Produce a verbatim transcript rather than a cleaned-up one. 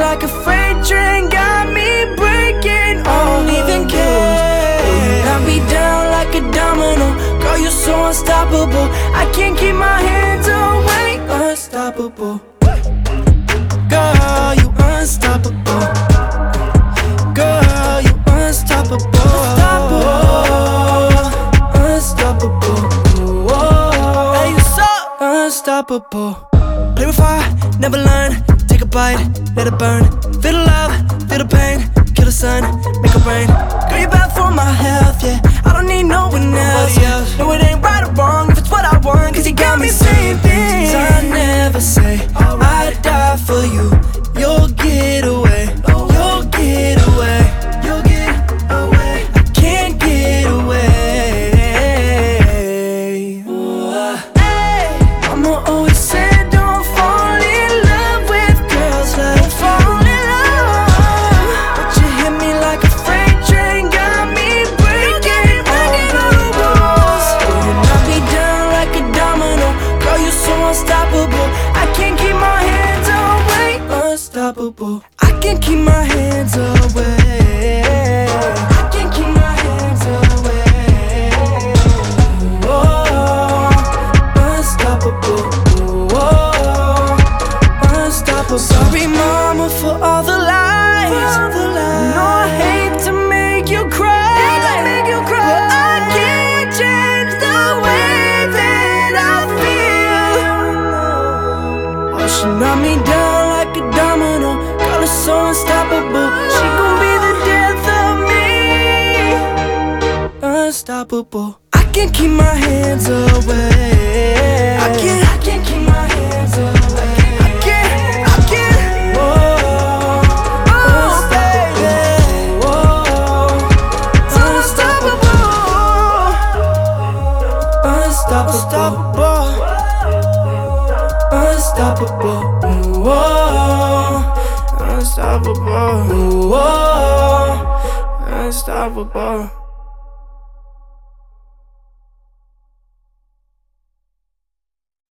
like a freight train, got me breaking all the rules. Knock me down like a domino, girl, you're so unstoppable. I can't keep my hands away. Unstoppable, girl, you unstoppable. Girl, you unstoppable. Unstoppable, unstoppable. Hey, you so unstoppable. Play with fire, never learn. Take a bite, let it burn. Feel the love, feel the pain. Kill the sun, make it rain. Girl, you're bad for my health, yeah. I don't need no one else, yeah. No, it ain't right or wrong if it's what I want, cause you got me saying things I never say. I'd die for you. You'll get away, you'll get away, you'll get away. I can't get away. Ooh, uh, hey. Mama always said don't fall in love with girls like fall in love. But you hit me like a freight train, got me breaking all the rules. You knock me down like a domino, girl, you're so unstoppable. I can't keep my hands away. Unstoppable, I can't keep my hands away. I can't keep my hands away. Oh, unstoppable. Oh, unstoppable. Sorry, mama, for all the lies. No, I hate to make you cry, but I can't change the way that I feel. Oh, she knocked me down like a domino, girl, is so unstoppable. She gon' be the death of me. Unstoppable, I can't keep my hands away. I can't, I can't keep my hands away. I can't, I can't. Oh, oh, baby. Oh, unstoppable, unstoppable, unstoppable. Whoa, unstoppable, whoa, unstoppable.